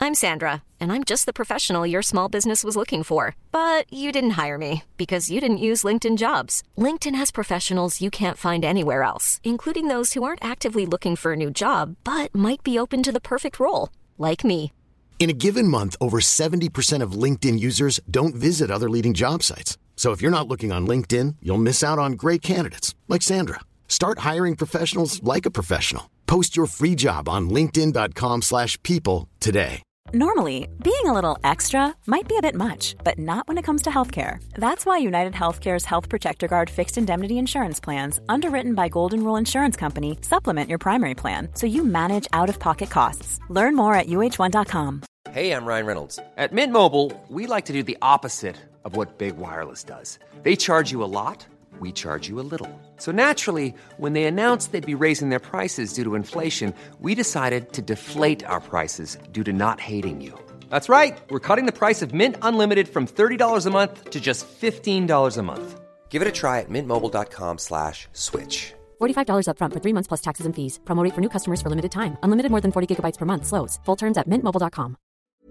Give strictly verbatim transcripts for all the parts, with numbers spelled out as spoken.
I'm Sandra, and I'm just the professional your small business was looking for. But you didn't hire me because you didn't use LinkedIn Jobs. LinkedIn has professionals you can't find anywhere else, including those who aren't actively looking for a new job, but might be open to the perfect role, like me. In a given month, over seventy percent of LinkedIn users don't visit other leading job sites. So if you're not looking on LinkedIn, you'll miss out on great candidates like Sandra. Start hiring professionals like a professional. Post your free job on linkedin dot com slash people today. Normally, being a little extra might be a bit much, but not when it comes to healthcare. That's why United Healthcare's Health Protector Guard fixed indemnity insurance plans, underwritten by Golden Rule Insurance Company, supplement your primary plan so you manage out-of-pocket costs. Learn more at U H one dot com. Hey, I'm Ryan Reynolds. At Mint Mobile, we like to do the opposite of what Big Wireless does. They charge you a lot. We charge you a little. So naturally, when they announced they'd be raising their prices due to inflation, we decided to deflate our prices due to not hating you. That's right. We're cutting the price of Mint Unlimited from thirty dollars a month to just fifteen dollars a month. Give it a try at mintmobile.com slash switch. forty-five dollars up front for three months plus taxes and fees. Promo rate for new customers for limited time. Unlimited more than forty gigabytes per month. Slows full terms at mint mobile dot com.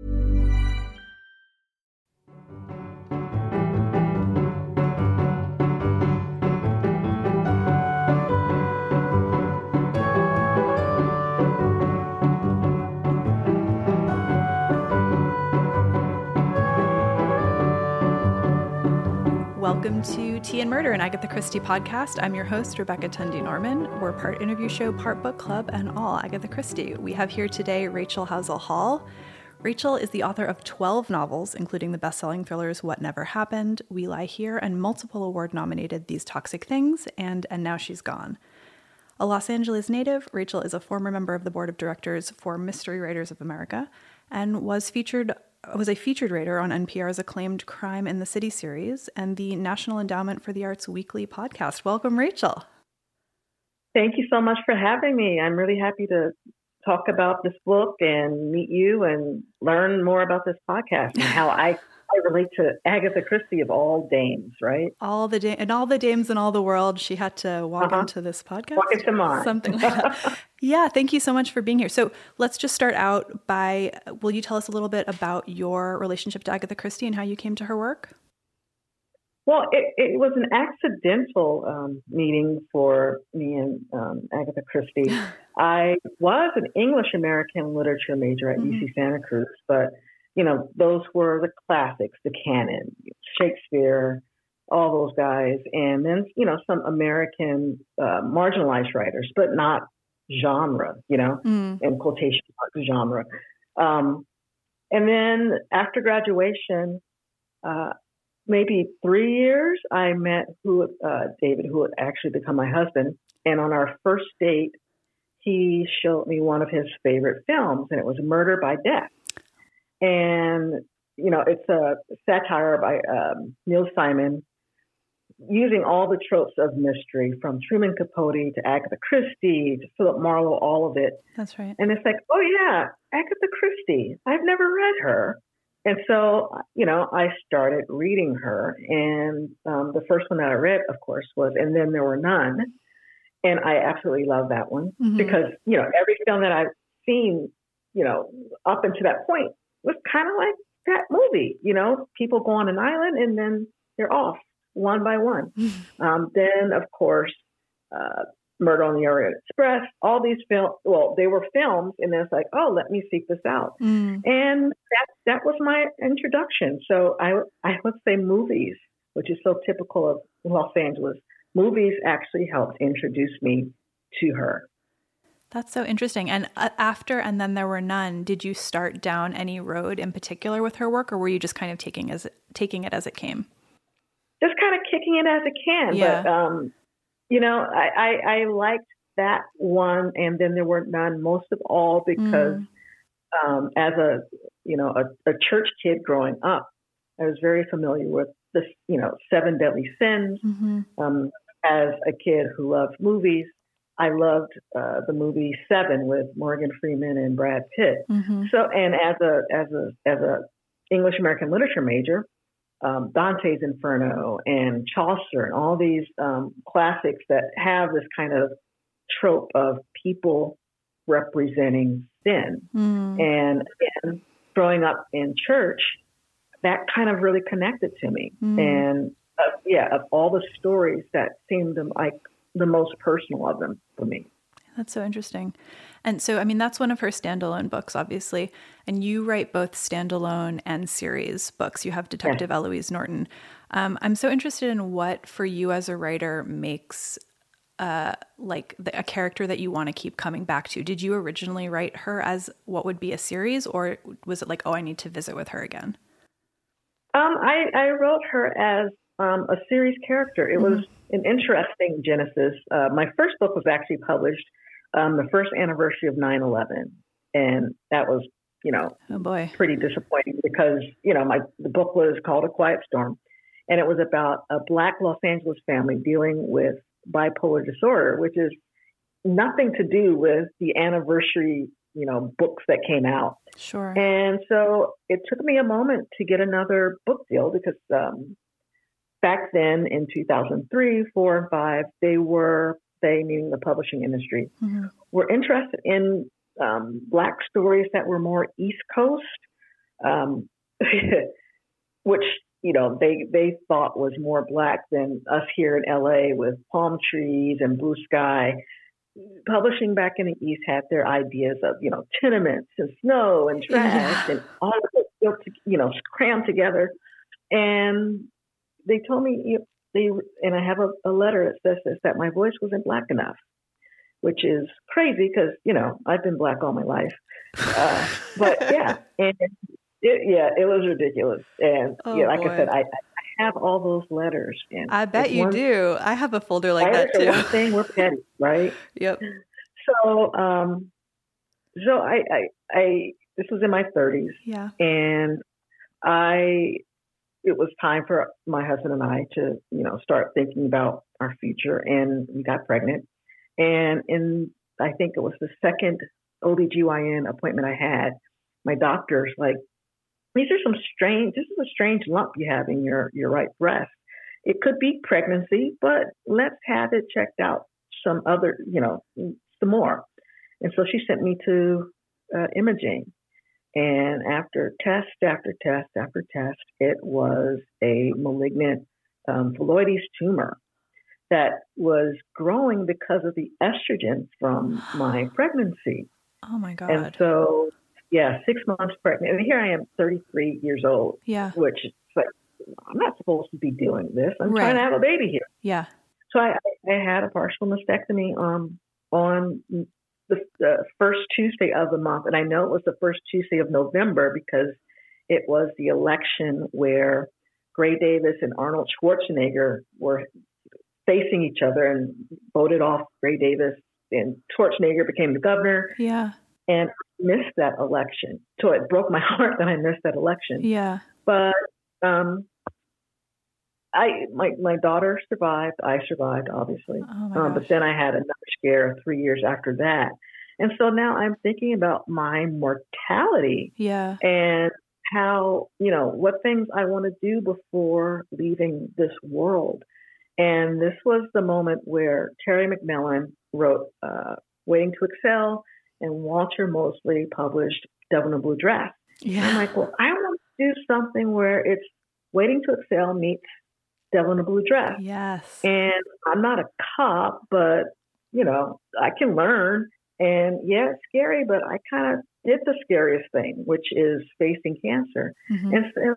Welcome to Tea and Murder, an Agatha Christie podcast. I'm your host, Rebecca Tunde Norman. We're part interview show, part book club, and all Agatha Christie. We have here today Rachel Housel Hall. Rachel is the author of twelve novels, including the best-selling thrillers What Never Happened, We Lie Here, and multiple award-nominated These Toxic Things, and And Now She's Gone. A Los Angeles native, Rachel is a former member of the board of directors for Mystery Writers of America and was featured was a featured writer on N P R's acclaimed Crime in the City series and the National Endowment for the Arts Weekly podcast. Welcome, Rachel. Thank you so much for having me. I'm really happy to talk about this book and meet you and learn more about this podcast and how I, I relate to Agatha Christie of all dames, right? All the da- and all the dames in all the world. She had to walk uh-huh. into this podcast. Walk into mine. Something like that. Yeah, thank you so much for being here. So let's just start out by, will you tell us a little bit about your relationship to Agatha Christie and how you came to her work? Well, it, it was an accidental um, meeting for me and um, Agatha Christie. I was an English-American literature major at mm-hmm. U C Santa Cruz, but, you know, those were the classics, the canon, Shakespeare, all those guys, and then, you know, some American uh, marginalized writers, but not genre, you know, mm. in quotation marks, genre. Um, and then after graduation, uh, maybe three years, I met who uh, David, who would actually become my husband. And on our first date, he showed me one of his favorite films, and it was Murder by Death. And, you know, it's a satire by um, Neil Simon, using all the tropes of mystery, from Truman Capote to Agatha Christie to Philip Marlowe, all of it. That's right. And it's like, oh, yeah, Agatha Christie. I've never read her. And so, you know, I started reading her. And um, the first one that I read, of course, was And Then There Were None. And I absolutely love that one mm-hmm. because, you know, every film that I've seen, you know, up until that point was kind of like that movie. You know, people go on an island and then they're off one by one. Um, then, of course, uh, Murder on the Orient Express, all these films, well, they were films, and then it's like, oh, let me seek this out. Mm. And that that was my introduction. So I, I would say movies, which is so typical of Los Angeles, movies actually helped introduce me to her. That's so interesting. And uh, after And Then There Were None, did you start down any road in particular with her work, or were you just kind of taking as taking it as it came? Just kind of kicking it as it can. Yeah. But, um, you know, I, I, I liked that one, And Then There Were None, most of all because mm. um, as a, you know, a, a church kid growing up, I was very familiar with this, you know, Seven Deadly Sins. Mm-hmm. Um, as a kid who loved movies, I loved uh, the movie Seven with Morgan Freeman and Brad Pitt. Mm-hmm. So, and as a as a as a English American literature major, um, Dante's Inferno and Chaucer and all these um, classics that have this kind of trope of people representing sin. Mm. And again, growing up in church, that kind of really connected to me. Mm. And uh, yeah, of all the stories, that seemed like the most personal of them for me. That's so interesting. And so, I mean, that's one of her standalone books, obviously. And you write both standalone and series books. You have Detective yes. Eloise Norton. Um, I'm so interested in what, for you as a writer, makes uh, like the, a character that you want to keep coming back to. Did you originally write her as what would be a series, or was it like, oh, I need to visit with her again? Um, I, I wrote her as um, a series character. It mm-hmm. was an interesting genesis. Uh, my first book was actually published Um, the first anniversary of nine eleven. And that was, you know, oh boy. pretty disappointing because, you know, my the book was called A Quiet Storm. And it was about a Black Los Angeles family dealing with bipolar disorder, which is nothing to do with the anniversary, you know, books that came out. Sure. And so it took me a moment to get another book deal because um, back then in two thousand three, four, and five, they were they, meaning the publishing industry, mm-hmm. were interested in um, Black stories that were more East Coast, um, which, you know, they, they thought was more Black than us here in L A with palm trees and blue sky. Publishing back in the East had their ideas of, you know, tenements and snow and trash yeah. and all of it, you know, crammed together. And they told me, you know, They, and I have a, a letter that says this, that my voice wasn't Black enough, which is crazy because, you know, I've been Black all my life. Uh, but yeah, and it, yeah, it was ridiculous. And oh, yeah, like boy. I said, I, I have all those letters. And I bet you one, do. I have a folder like that too. One thing, we're petty, right? Yep. So, um, so I, I, I, this was in my thirties. Yeah. And I, it was time for my husband and I to, you know, start thinking about our future, and we got pregnant. And in, I think it was the second O B G Y N appointment I had, my doctor's like, these are some strange, this is a strange lump you have in your, your right breast. It could be pregnancy, but let's have it checked out some other, you know, some more. And so she sent me to uh, imaging. And after test after test after test, it was a malignant um, phylloides tumor that was growing because of the estrogen from my pregnancy. Oh, my God. And so, yeah, six months pregnant. And here I am, thirty-three years old. Yeah. Which is like, I'm not supposed to be doing this. I'm right. trying to have a baby here. Yeah. So I, I had a partial mastectomy um, on the, the first Tuesday of the month. And I know it was the first Tuesday of November because it was the election where Gray Davis and Arnold Schwarzenegger were facing each other and voted off Gray Davis, and Schwarzenegger became the governor. Yeah. And I missed that election. So it broke my heart that I missed that election. Yeah. But um, I my, my daughter survived. I survived, obviously. Oh um, but then I had another scare three years after that. And so now I'm thinking about my mortality. Yeah. And how, you know, what things I want to do before leaving this world. And this was the moment where Terry McMillan wrote uh, Waiting to Excel, and Walter Mosley published Devil in a Blue Dress. Yeah. I'm like, well, I want to do something where it's Waiting to Excel meets Devil in a Blue Dress. Yes. And I'm not a cop, but, you know, I can learn. And yeah, it's scary, but I kind of did the scariest thing, which is facing cancer. Mm-hmm. And so,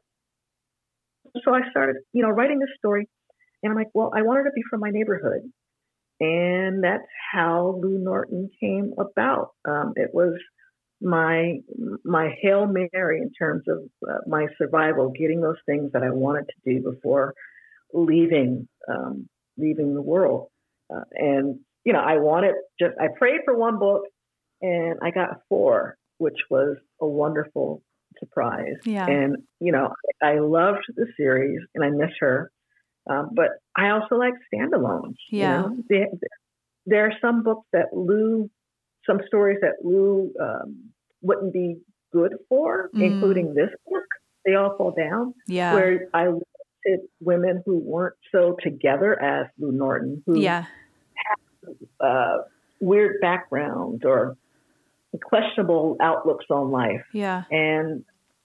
so I started, you know, writing this story. And I'm like, well, I wanted to be from my neighborhood. And that's how Lou Norton came about. Um, it was my my Hail Mary in terms of uh, my survival, getting those things that I wanted to do before leaving um, leaving the world. Uh, and, you know, I wanted just, I prayed for one book and I got four, which was a wonderful surprise. Yeah. And, you know, I loved the series and I miss her. Um, but I also like standalones. Yeah. You know? there, there are some books that Lou, some stories that Lou um, wouldn't be good for, mm. including this book. They all fall down. Yeah. Where I wanted women who weren't so together as Lou Norton, who yeah. have uh, weird backgrounds or questionable outlooks on life. Yeah. And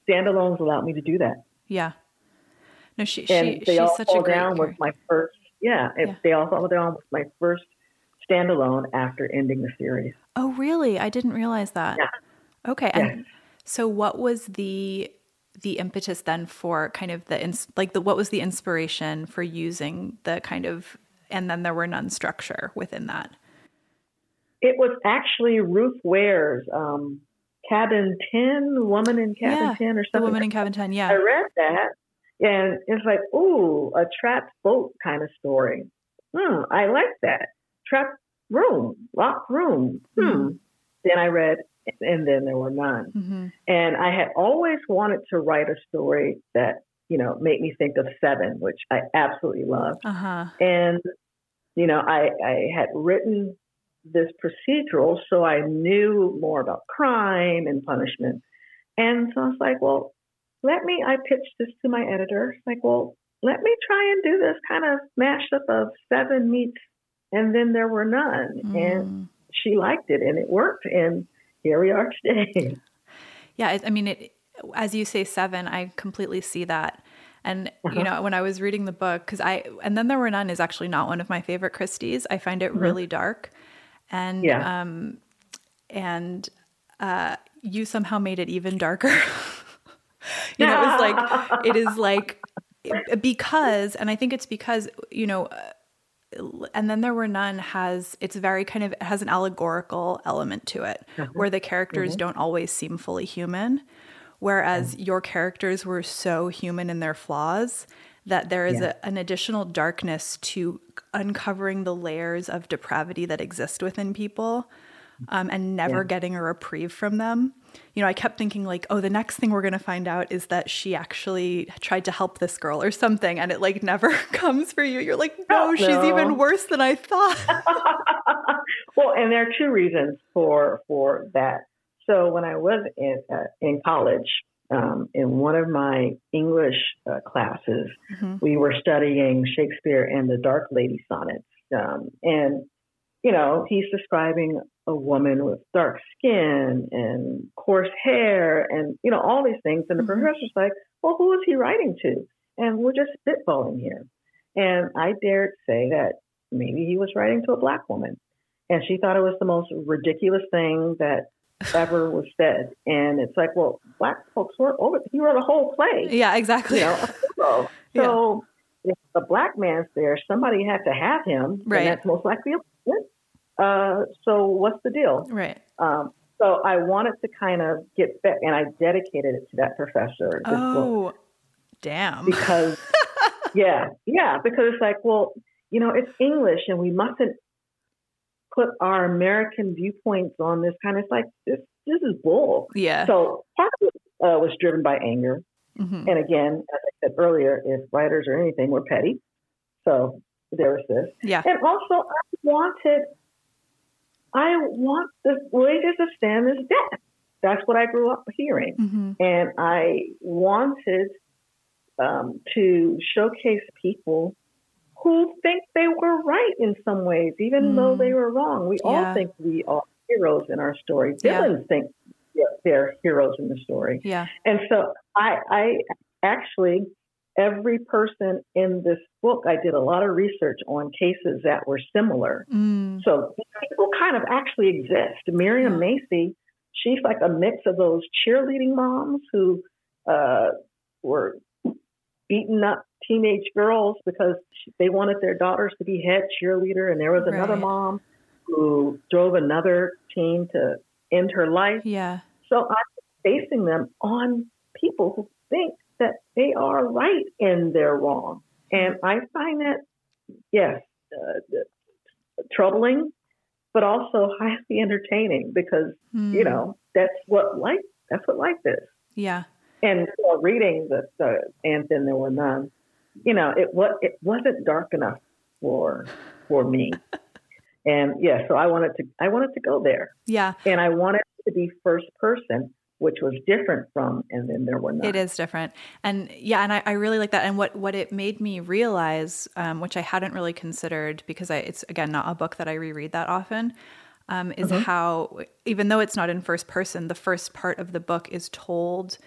standalones allowed me to do that. Yeah. No, she, and she They she's All such Fall a great Down was character. my first, yeah, Yeah. They All Fall Down was my first standalone after ending the series. Oh, really? I didn't realize that. Yeah. Okay. Yes. And so what was the the impetus then for kind of the ins- like the what was the inspiration for using the kind of and then there were none structure within that? It was actually Ruth Ware's um, Cabin ten, Woman in Cabin Yeah, ten or The something. Woman in Cabin ten, yeah. I read that, and it's like, ooh, a trapped boat kind of story. Hmm, I like that. Trapped room, locked room. Hmm. Mm-hmm. Then I read, and then there were none. Mm-hmm. And I had always wanted to write a story that, you know, made me think of Seven, which I absolutely love. Uh-huh. And, you know, I, I had written this procedural, so I knew more about crime and punishment. And so I was like, well, let me, I pitched this to my editor. It's like, well, let me try and do this kind of mashup of Seven meets And Then There Were None. Mm. And she liked it, and it worked. And here we are today. Yeah, I, I mean, it, as you say, Seven, I completely see that. And, uh-huh. you know, when I was reading the book, because I, And Then There Were None is actually not one of my favorite Christies. I find it mm-hmm. really dark. And, yeah. um, and uh, you somehow made it even darker. you know, it was like, it is like, because, and I think it's because, you know, And Then There Were None has, it's very kind of, it has an allegorical element to it, uh-huh. where the characters mm-hmm. don't always seem fully human, whereas mm-hmm. your characters were so human in their flaws that there is yeah. a, an additional darkness to uncovering the layers of depravity that exist within people um, and never yeah. getting a reprieve from them. You know, I kept thinking like, oh, the next thing we're going to find out is that she actually tried to help this girl or something. And it like never comes for you. You're like, no, oh, she's no. even worse than I thought. Well, and there are two reasons for, for that. So when I was in, uh, in college, um, in one of my English uh, classes, mm-hmm. we were studying Shakespeare and the Dark Lady sonnets. Um, and, you know, he's describing a woman with dark skin and coarse hair and, you know, all these things. And the mm-hmm. professor's like, well, who is he writing to? And we're just spitballing here. And I dared say that maybe he was writing to a Black woman. And she thought it was the most ridiculous thing that ever was said. And it's like, well, Black folks were over, he wrote a whole play. Yeah, exactly. You know, so, yeah. so if a Black man's there, somebody had to have him. Right. And that's most likely a woman. Uh, so what's the deal? Right. Um, so I wanted to kind of get back, and I dedicated it to that professor. This oh, book. Damn. Because, yeah, yeah, because it's like, well, you know, it's English, and we mustn't put our American viewpoints on this kind of, it's like, this, this is bull. Yeah. So part of it uh, was driven by anger. Mm-hmm. And again, as I said earlier, if writers or anything were petty. So there was this. Yeah. And also I wanted, I want the wages of sin is death. That's what I grew up hearing. Mm-hmm. And I wanted um, to showcase people who think they were right in some ways, even mm. though they were wrong. We yeah. all think we are heroes in our story. Villains yeah. think they're heroes in the story. Yeah. And so I, I actually, every person in this book, I did a lot of research on cases that were similar. Mm. So these people kind of actually exist. Miriam yeah. Macy, she's like a mix of those cheerleading moms who uh, were beating up teenage girls because they wanted their daughters to be head cheerleader. And there was another right. mom who drove another teen to end her life. Yeah. So I'm basing them on people who think that they are right and they're wrong. And I find that, yes, uh, troubling, but also highly entertaining because, mm. you know, that's what life, that's what life is. Yeah. And uh, reading the, the And Then There Were None, you know, it was it wasn't dark enough for for me. And yeah, so I wanted to I wanted to go there. Yeah. And I wanted to be first person, which was different from And Then There Were None. It is different. And yeah, and I, I really like that. And what, what it made me realize, um, which I hadn't really considered because I, it's, again, not a book that I reread that often, um, is mm-hmm. how, even though it's not in first person, the first part of the book is told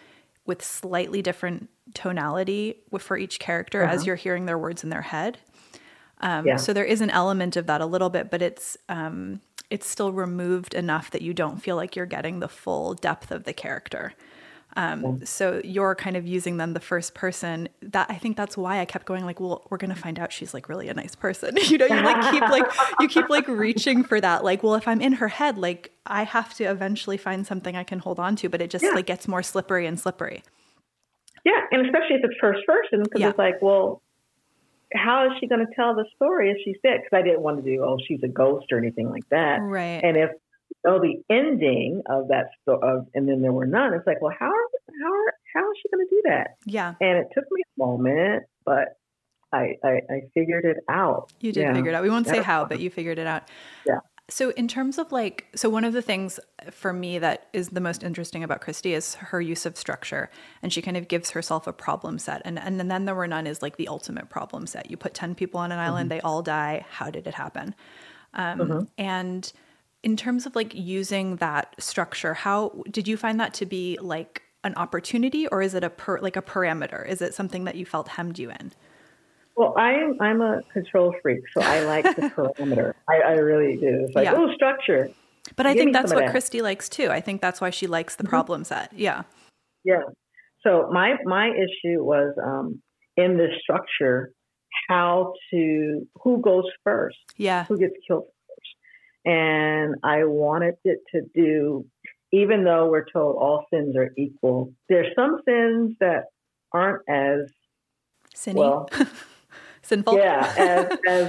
with slightly different tonality for each character uh-huh. as you're hearing their words in their head. Um, yeah. So there is an element of that a little bit, but it's um, it's still removed enough that you don't feel like you're getting the full depth of the character. Um, yeah. So you're kind of using them the first person. That I think that's why I kept going like, well, we're going to find out she's like really a nice person. You know, you like keep like you keep like reaching for that. Like, well, if I'm in her head, like I have to eventually find something I can hold on to, but it just yeah. like gets more slippery and slippery. Yeah, and especially if it's first person, because yeah. it's like, well, how is she going to tell the story if she's dead? Because I didn't want to do, oh, she's a ghost or anything like that. Right. And if oh, the ending of that story, of, and then there were none. It's like, well, how how are, how is she going to do that? Yeah. And it took me a moment, but I I, I figured it out. You did yeah. figure it out. We won't say That's how, fun. but you figured it out. Yeah. So in terms of like, so one of the things for me that is the most interesting about Christie is her use of structure. And she kind of gives herself a problem set. And and then There Were None is like the ultimate problem set. You put ten people on an island, mm-hmm. they all die. How did it happen? Um, mm-hmm. And in terms of like using that structure, how did you find that to be like an opportunity, or is it a per, like a parameter? Is it something that you felt hemmed you in? Well, I'm I'm a control freak, so I like the parameter. I, I really do. It's like, yeah. oh, structure. But I Give think that's what that. Christie likes too. I think that's why she likes the mm-hmm. problem set. Yeah. Yeah. So my my issue was um, in this structure, how to who goes first? Yeah. Who gets killed first? And I wanted it to do, even though we're told all sins are equal, there's some sins that aren't as Sinny. well. Sinful. Yeah, as, as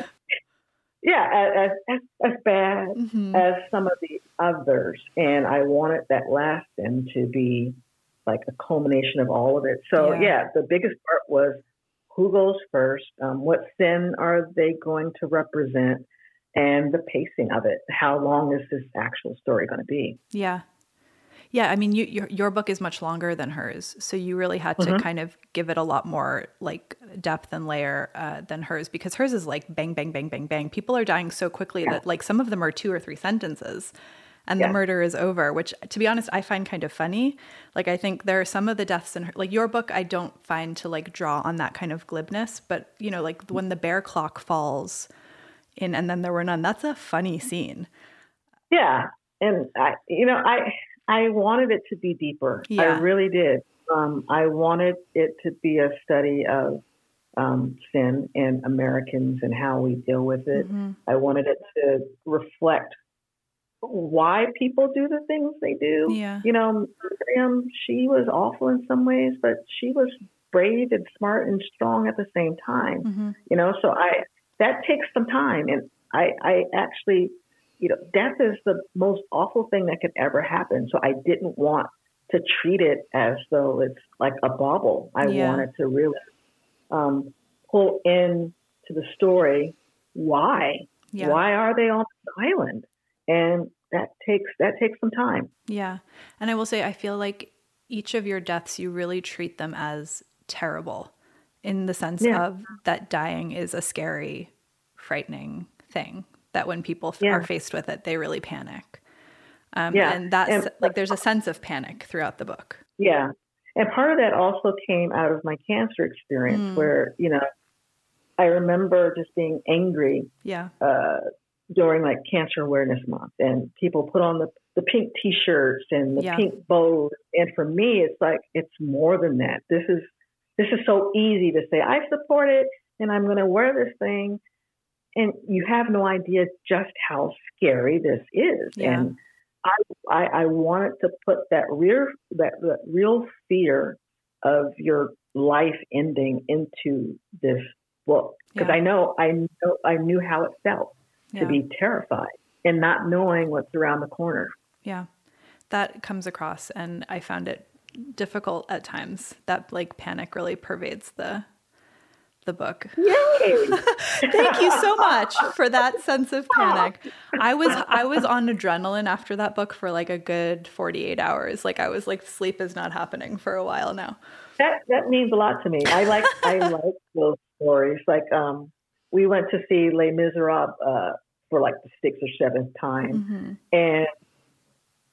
yeah, as as, as bad mm-hmm. as some of the others, and I wanted that last sin to be like a culmination of all of it. So yeah, yeah the biggest part was who goes first, um, what sin are they going to represent, and the pacing of it. How long is this actual story going to be? Yeah. Yeah, I mean, you, your your book is much longer than hers, so you really had to mm-hmm. kind of give it a lot more like depth and layer uh, than hers, because hers is like bang, bang, bang, bang, bang. People are dying so quickly yeah. that like some of them are two or three sentences, and yeah. the murder is over. Which, to be honest, I find kind of funny. Like, I think there are some of the deaths in her, like your book, I don't find to like draw on that kind of glibness. But you know, like when the bear clock falls in, and then there were none. That's a funny scene. Yeah, and I, you know, I. I wanted it to be deeper. Yeah. I really did. Um, I wanted it to be a study of um, sin and Americans and how we deal with it. Mm-hmm. I wanted it to reflect why people do the things they do. Yeah. You know, Miriam, she was awful in some ways, but she was brave and smart and strong at the same time. Mm-hmm. You know, so I that takes some time. And I, I actually... You know, death is the most awful thing that could ever happen. So I didn't want to treat it as though it's like a bauble. I yeah. wanted to really um, pull in to the story. Why? Yeah. Why are they on the island? And that takes that takes some time. Yeah. And I will say, I feel like each of your deaths, you really treat them as terrible in the sense yeah. of that dying is a scary, frightening thing. That when people yeah. are faced with it, they really panic. Um, yeah. And that's and, like, there's a sense of panic throughout the book. Yeah. And part of that also came out of my cancer experience mm. where, you know, I remember just being angry yeah. uh, during like Cancer Awareness Month, and people put on the, the pink t-shirts and the yeah. pink bows. And for me, it's like, it's more than that. This is, this is so easy to say, I support it and I'm going to wear this thing. And you have no idea just how scary this is. Yeah. And I, I, I wanted to put that real, that, that real fear of your life ending into this book. Because yeah. I know, I know, I knew how it felt yeah. to be terrified and not knowing what's around the corner. Yeah, that comes across. And I found it difficult at times. That like panic really pervades the the book. Yay! Thank you so much for that sense of panic. I was I was on adrenaline after that book for like a good forty-eight hours. Like I was like, sleep is not happening for a while now. That that means a lot to me. I like I like those stories. Like um, we went to see Les Miserables uh, for like the sixth or seventh time, mm-hmm. and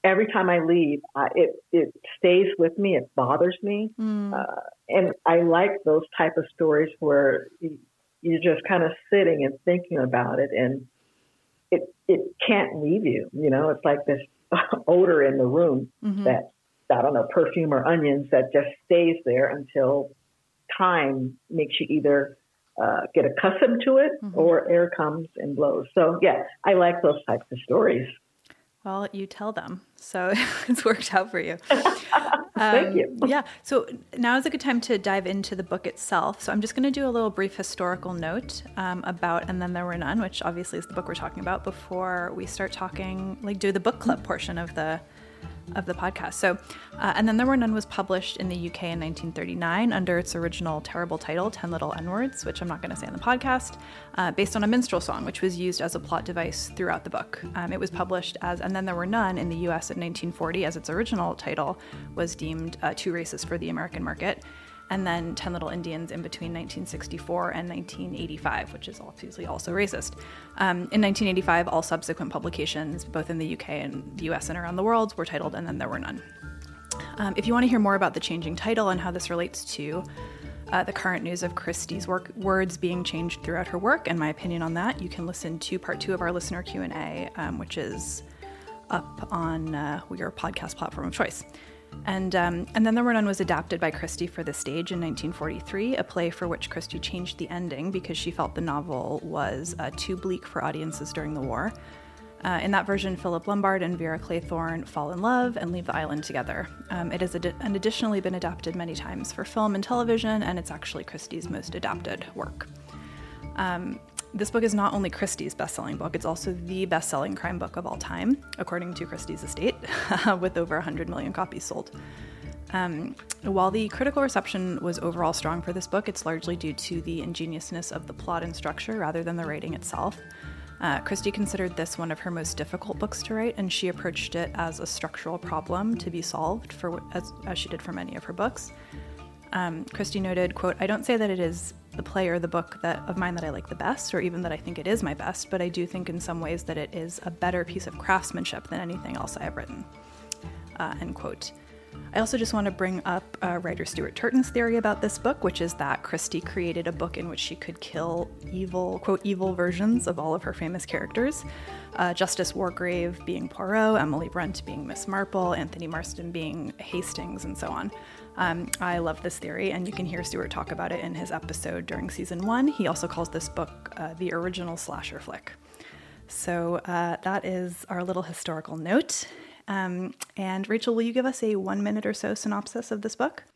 every time I leave, I, it it stays with me. It bothers me, Mm. uh, and I like those type of stories where you, you're just kind of sitting and thinking about it, and it it can't leave you. You know, it's like this odor in the room Mm-hmm. that, I don't know, perfume or onions that just stays there until time makes you either uh, get accustomed to it Mm-hmm. or air comes and blows. So yeah, I like those types of stories. Well, you tell them. So it's worked out for you. Thank Um, you. Yeah. So now is a good time to dive into the book itself. So I'm just going to do a little brief historical note um, about And Then There Were None, which obviously is the book we're talking about, before we start talking, like do the book club portion of the of the podcast. So, uh, And Then There Were None was published in the U K in nineteen thirty-nine under its original terrible title, Ten Little N-Words, which I'm not going to say on the podcast, uh, based on a minstrel song, which was used as a plot device throughout the book. Um, it was published as And Then There Were None in the U S in nineteen forty, as its original title was deemed uh, too racist for the American market. And then Ten Little Indians in between nineteen sixty-four and nineteen eighty-five, which is obviously also racist. Um, in nineteen eighty-five, all subsequent publications, both in the U K and the U S and around the world, were titled And Then There Were None. Um, if you want to hear more about the changing title and how this relates to uh, the current news of Christie's work, words being changed throughout her work, and my opinion on that, you can listen to part two of our listener Q and A, um, which is up on uh, your podcast platform of choice. And um, and Then There Were None was adapted by Christie for the stage in nineteen forty-three, a play for which Christie changed the ending because she felt the novel was uh, too bleak for audiences during the war. Uh, in that version, Philip Lombard and Vera Claythorne fall in love and leave the island together. Um, it has ad- and additionally been adapted many times for film and television, and it's actually Christie's most adapted work. Um, This book is not only Christie's best-selling book, it's also the best-selling crime book of all time, according to Christie's estate, with over one hundred million copies sold. Um, while the critical reception was overall strong for this book, it's largely due to the ingeniousness of the plot and structure rather than the writing itself. Uh, Christie considered this one of her most difficult books to write, and she approached it as a structural problem to be solved, for as, as she did for many of her books. Um, Christie noted, quote, "I don't say that it is the play or the book that of mine that I like the best, or even that I think it is my best, but I do think in some ways that it is a better piece of craftsmanship than anything else I have written," uh, end quote. I also just want to bring up uh, writer Stuart Turton's theory about this book, which is that Christie created a book in which she could kill evil, quote, evil versions of all of her famous characters. Uh, Justice Wargrave being Poirot, Emily Brent being Miss Marple, Anthony Marston being Hastings, and so on. Um, I love this theory, and you can hear Stuart talk about it in his episode during season one. He also calls this book uh, the original slasher flick. So uh, that is our little historical note. Um, and Rachel, will you give us a one minute or so synopsis of this book?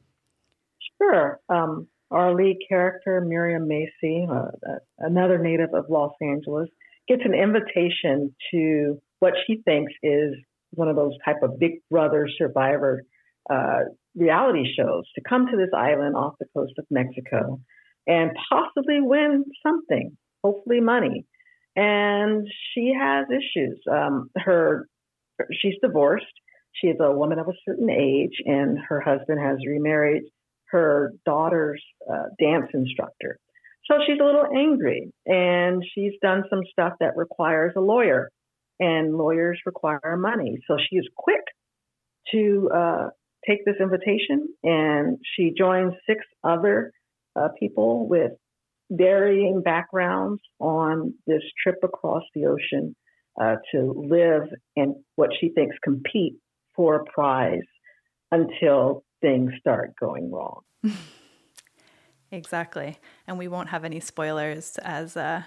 Sure. Um, our lead character, Miriam Macy, uh, another native of Los Angeles, gets an invitation to what she thinks is one of those type of Big Brother Survivor uh, reality shows to come to this island off the coast of Mexico and possibly win something, hopefully money. And she has issues. Um, her She's divorced. She is a woman of a certain age, and her husband has remarried her daughter's uh, dance instructor. So she's a little angry, and she's done some stuff that requires a lawyer, and lawyers require money. So she is quick to uh, take this invitation, and she joins six other uh, people with varying backgrounds on this trip across the ocean Uh, to live and what she thinks compete for a prize until things start going wrong. Exactly. And we won't have any spoilers as a,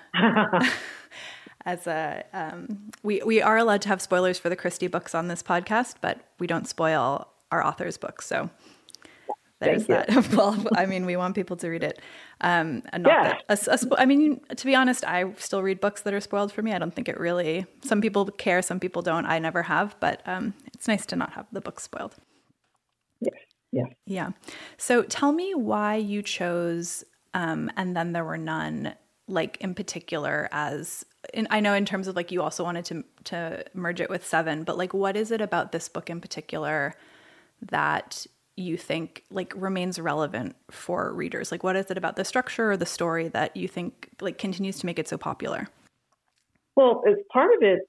as a, um, we, we are allowed to have spoilers for the Christie books on this podcast, but we don't spoil our author's books. So there's that. Well, I mean, we want people to read it. Um, and not yeah. that, a, a, I mean, to be honest, I still read books that are spoiled for me. I don't think it really, some people care, some people don't. I never have, but um, it's nice to not have the books spoiled. Yes, yes. Yeah. So tell me why you chose um, And Then There Were None, like in particular as, in, I know in terms of like you also wanted to to merge it with Seven, but like what is it about this book in particular that you think like remains relevant for readers? Like what is it about the structure or the story that you think like continues to make it so popular? Well, it's part of it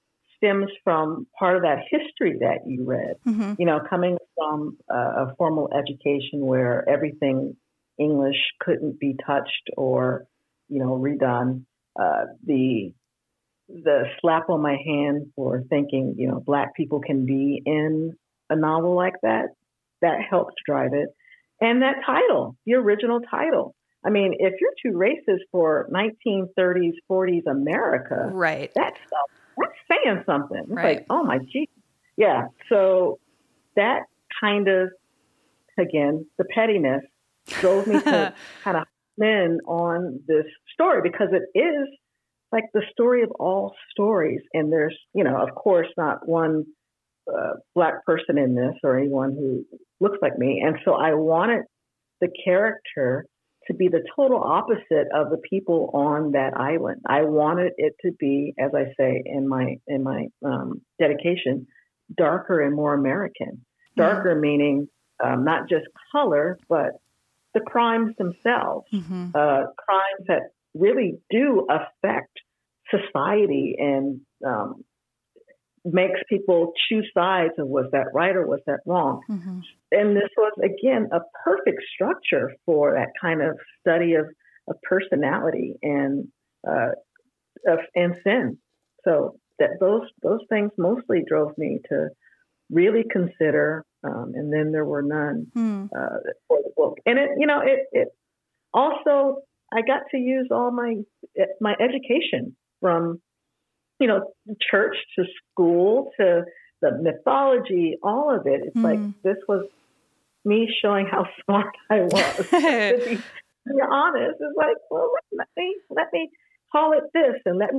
stems from part of that history that you read. Mm-hmm. You know, coming from a, a formal education where everything English couldn't be touched or, you know, redone. Uh, the the slap on my hand for thinking, you know, Black people can be in a novel like that, that helped drive it. And that title, the original title. I mean, if you're too racist for nineteen thirties, forties America, right? That's that's saying something. It's right. like, oh my gee, yeah. So that kind of, again, the pettiness drove me to kind of in on this story because it is like the story of all stories, and there's, you know, of course, not one uh, Black person in this or anyone who looks like me, and so I wanted the character to be the total opposite of the people on that island. I wanted it to be, as I say in my in my um, dedication, darker and more American. Darker mm-hmm. meaning um, not just color, but the crimes themselves. Mm-hmm. Uh, crimes that really do affect society and um, makes people choose sides of was that right or was that wrong. Mm-hmm. And this was, again, a perfect structure for that kind of study of, of personality and uh, of, and sin. So that those those things mostly drove me to really consider, um, and then there were none hmm. uh, for the book. And it, you know, it, it also I got to use all my my education from, you know, church to school to the mythology, all of it. It's hmm. like this was me showing how smart I was. to, be, to be honest, it's like, well, let me let me call it this and let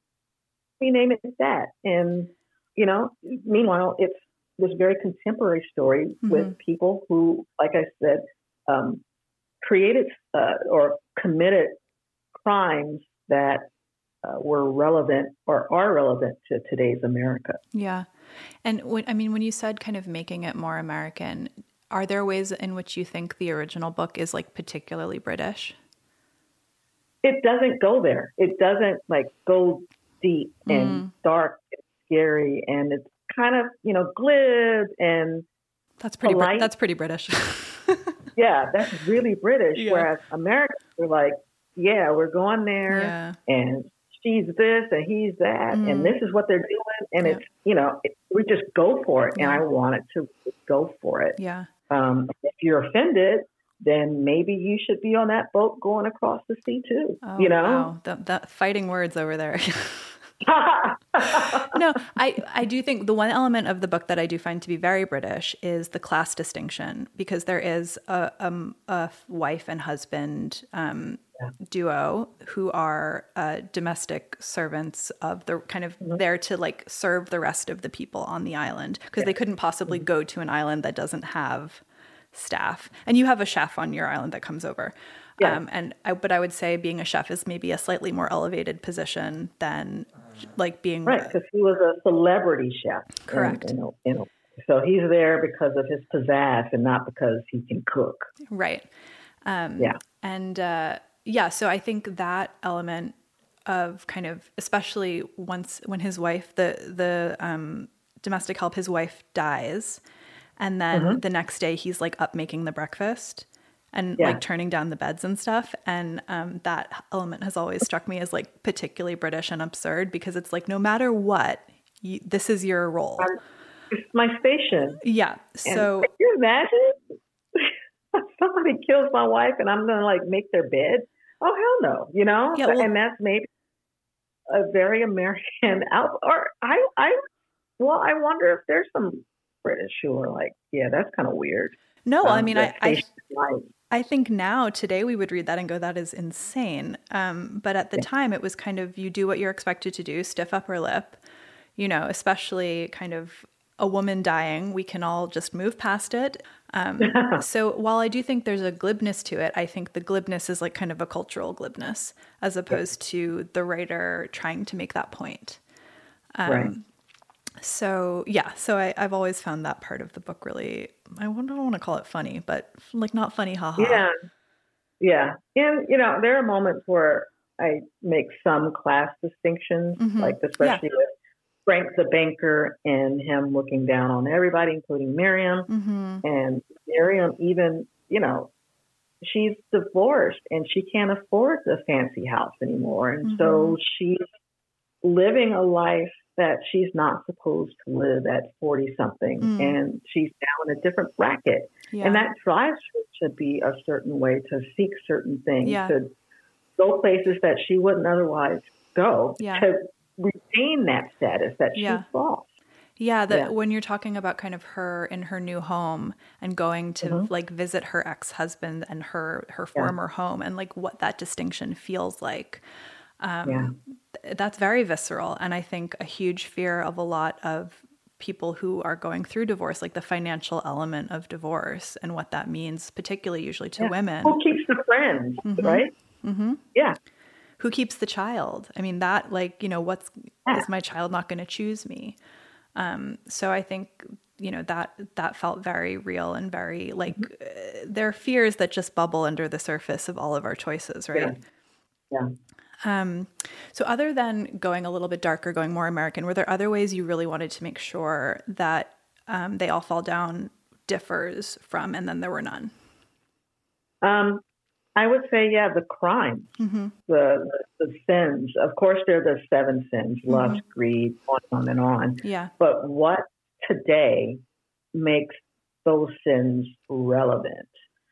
me name it that. And you know, meanwhile, it's this very contemporary story mm-hmm. with people who, like I said, um, created uh, or committed crimes that uh, were relevant or are relevant to today's America. Yeah. And when, I mean, when you said kind of making it more American, are there ways in which you think the original book is like particularly British? It doesn't go there. It doesn't like go deep and mm. dark and scary, and it's kind of, you know, glib and that's pretty. Br- that's pretty British. Yeah, that's really British. Yeah. Whereas Americans are like, yeah, we're going there, yeah. and she's this and he's that, mm. and this is what they're doing, and yeah. it's, you know, it, we just go for it, yeah. and I wanted to go for it. Yeah. Um, if you're offended, then maybe you should be on that boat going across the sea too. Oh, you know, wow. the, the fighting words over there. No, I, I do think the one element of the book that I do find to be very British is the class distinction, because there is a, um, a wife and husband um, yeah. duo who are uh, domestic servants of the kind of mm-hmm. there to like serve the rest of the people on the island, because yeah. they couldn't possibly mm-hmm. go to an island that doesn't have staff. And you have a chef on your island that comes over. Yeah. Um, and I, but I would say being a chef is maybe a slightly more elevated position than like being right, because he was a celebrity chef. Correct. And, you know, you know, so he's there because of his pizzazz and not because he can cook. Right. Um, yeah. And uh, yeah, so I think that element of kind of, especially once when his wife, the the um, domestic help, his wife dies, and then mm-hmm. the next day he's like up making the breakfast. And yeah. like turning down the beds and stuff. And um, that element has always struck me as like particularly British and absurd, because it's like, no matter what, you, this is your role. Um, it's my station. Yeah. So and can you imagine somebody kills my wife and I'm going to like make their bed? Oh, hell no. You know? Yeah, well, and that's maybe a very American out. Or I, I, well, I wonder if there's some British who are like, yeah, that's kind of weird. No, um, I mean, I, I, I think now today we would read that and go, that is insane. Um, but at the yeah. time it was kind of, you do what you're expected to do, stiff upper lip, you know, especially kind of a woman dying. We can all just move past it. Um, so while I do think there's a glibness to it, I think the glibness is like kind of a cultural glibness as opposed yeah. to the writer trying to make that point. Um, right. So yeah, so I, I've always found that part of the book really, I don't want to call it funny, but like not funny, haha. Yeah, yeah. And, you know, there are moments where I make some class distinctions, mm-hmm. like especially yeah. with Frank the banker and him looking down on everybody, including Miriam. Mm-hmm. And Miriam even, you know, she's divorced and she can't afford the fancy house anymore. And mm-hmm. so she's living a life that she's not supposed to live at forty something. Mm. And she's now in a different bracket. Yeah. And that drives her to be a certain way, to seek certain things, yeah. to go places that she wouldn't otherwise go, yeah. to retain that status that yeah. she's lost. Yeah, that yeah. when you're talking about kind of her in her new home and going to mm-hmm. like visit her ex-husband and her her former yeah. home, and like what that distinction feels like. Um, yeah. th- that's very visceral. And I think a huge fear of a lot of people who are going through divorce, like the financial element of divorce and what that means, particularly usually to yeah. women. Who keeps the friends, mm-hmm. right? Mm-hmm. Yeah. Who keeps the child? I mean, that like, you know, what's, yeah. is my child not going to choose me? Um, so I think, you know, that, that felt very real and very like, mm-hmm. uh, there are fears that just bubble under the surface of all of our choices, right? Yeah. yeah. Um, so other than going a little bit darker, going more American, were there other ways you really wanted to make sure that um, They All Fall Down differs from, and then there were none? Um, I would say, yeah, the crimes, mm-hmm. the, the the sins. Of course, there are the seven sins: lust, mm-hmm. greed, on and on and on. Yeah. But what today makes those sins relevant?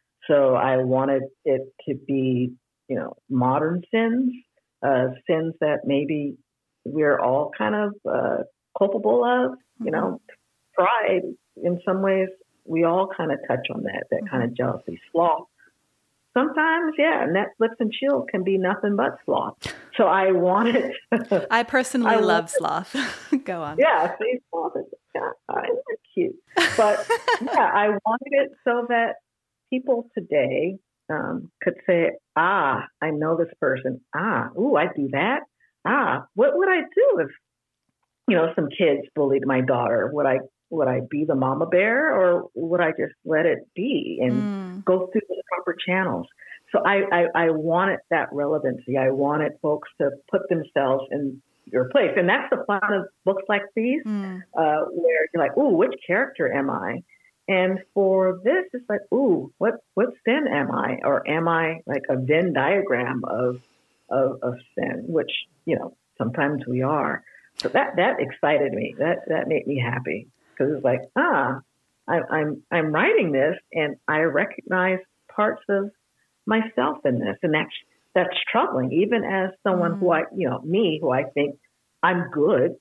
So I wanted it to be, you know, modern sins. Uh, sins that maybe we're all kind of uh, culpable of, mm-hmm. you know, pride in some ways, we all kind of touch on that, that mm-hmm. kind of jealousy, sloth. Sometimes, yeah, Netflix and chill can be nothing but sloth. So I wanted... I personally I love wanted, sloth. Go on. Yeah, see, sloth is kind of cute. But yeah, I wanted it so that people today... Um, could say, ah, I know this person. Ah, ooh, I do that. Ah, what would I do if, you know, some kids bullied my daughter? Would I would I be the mama bear, or would I just let it be and mm. go through the proper channels? So I, I, I wanted that relevancy. I wanted folks to put themselves in your place. And that's the fun of books like these, mm. uh, where you're like, ooh, which character am I? And for this, it's like, ooh, what what sin am I? Or am I like a Venn diagram of, of of sin, which, you know, sometimes we are. So that that excited me. That that made me happy, because it's like, ah, I, I'm I'm writing this, and I recognize parts of myself in this, and that's that's troubling. Even as someone mm. who I, you know, me, who I think I'm good.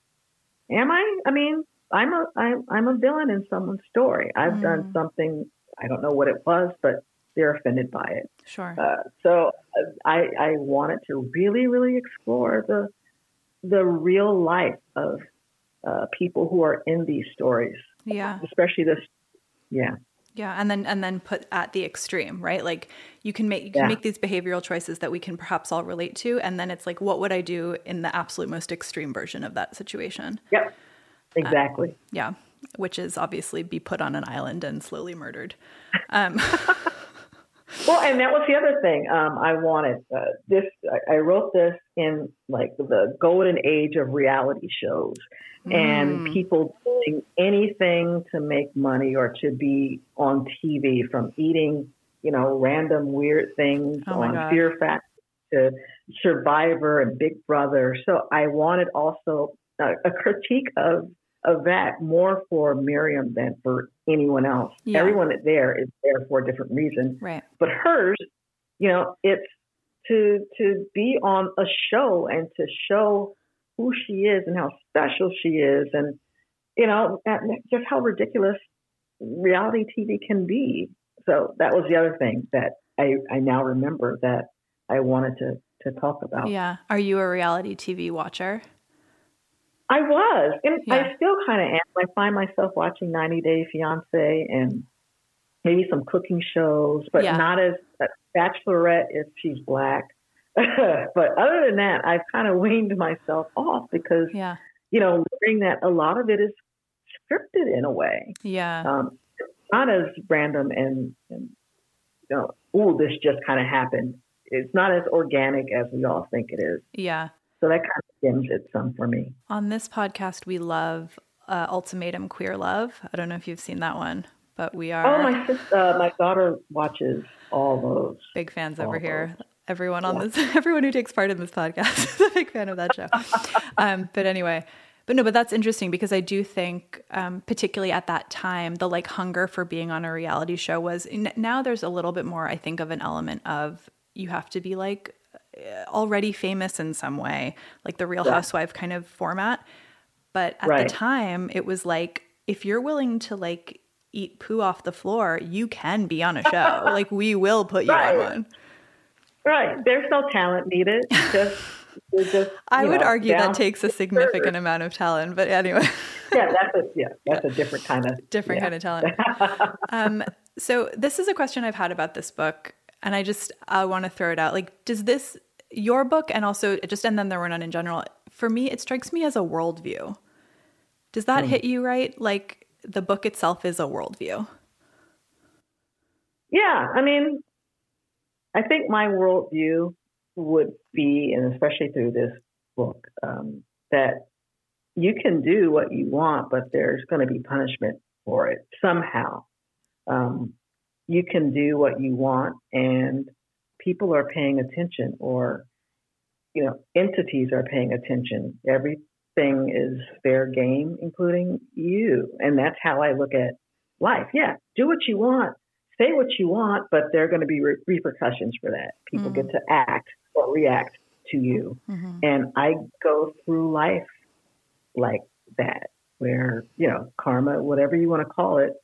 Am I? I mean. I'm a I'm, I'm a villain in someone's story. I've mm. done something, I don't know what it was, but they're offended by it. Sure. Uh, so I I wanted to really really explore the the real life of uh, people who are in these stories. Yeah. Especially this. Yeah. Yeah, and then and then put at the extreme, right? Like you can make you can yeah. make these behavioral choices that we can perhaps all relate to, and then it's like, what would I do in the absolute most extreme version of that situation? Yep. Exactly. Um, yeah, which is obviously be put on an island and slowly murdered. Um. Well, and that was the other thing um, I wanted. Uh, this I, I wrote this in like the golden age of reality shows, mm. and people doing anything to make money or to be on T V, from eating, you know, random weird things oh on God. Fear Factor to Survivor and Big Brother. So I wanted also a, a critique of. of that, more for Miriam than for anyone else. Yeah. Everyone there is there for a different reason. Right. But hers, you know, it's to to be on a show and to show who she is and how special she is, and, you know, just how ridiculous reality T V can be. So that was the other thing that I, I now remember that I wanted to, to talk about. Yeah. Are you a reality T V watcher? I was, and yeah. I still kind of am. I find myself watching ninety day fiancé and maybe some cooking shows, but yeah. not as a Bachelorette if she's Black. But other than that, I've kind of weaned myself off because, yeah. you know, learning that a lot of it is scripted in a way. Yeah. Um, it's not as random and, and you know, ooh, this just kind of happened. It's not as organic as we all think it is. Yeah. So that kind of dims it some for me. On this podcast, we love uh, Ultimatum Queer Love. I don't know if you've seen that one, but we are. Oh, my sister, uh, my daughter watches all those. Big fans all over here. Those. Everyone on yeah. this, everyone who takes part in this podcast is a big fan of that show. um, but anyway, but no, but that's interesting because I do think, um, particularly at that time, the like hunger for being on a reality show was. Now there's a little bit more, I think, of an element of you have to be like already famous in some way, like the Real yeah. Housewife kind of format. But at right. the time, it was like if you're willing to like eat poo off the floor, you can be on a show. Like we will put you right. on one. Right. There's no talent needed. Just, just I would know, argue that takes a significant amount of talent, but anyway. yeah, that's a yeah, that's a different kind of different yeah. kind of talent. um, so this is a question I've had about this book, and I just I want to throw it out. Like, does this your book, and also just and then there were none in general? For me, it strikes me as a worldview. Does that mm. hit you right? Like the book itself is a worldview. Yeah, I mean. I think my worldview would be, and especially through this book, um, that you can do what you want, but there's going to be punishment for it somehow. Um, you can do what you want, and people are paying attention, or you know, entities are paying attention. Everything is fair game, including you, and that's how I look at life. Yeah, do what you want. Say what you want, but there are going to be re- repercussions for that. People mm-hmm. get to act or react to you. Mm-hmm. And I go through life like that, where, you know, karma, whatever you want to call it,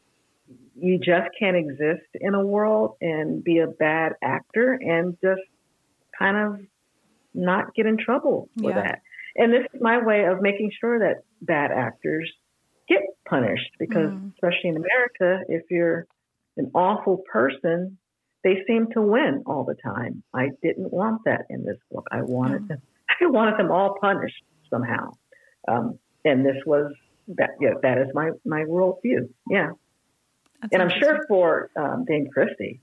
you just can't exist in a world and be a bad actor and just kind of not get in trouble for yeah. that. And this is my way of making sure that bad actors get punished, because mm-hmm. especially in America, if you're an awful person, they seem to win all the time. I didn't want that in this book. I wanted mm. them. I wanted them all punished somehow. Um, and this was that. Yeah, that is my my worldview. Yeah, That's and I'm sure for um, Dame Christie,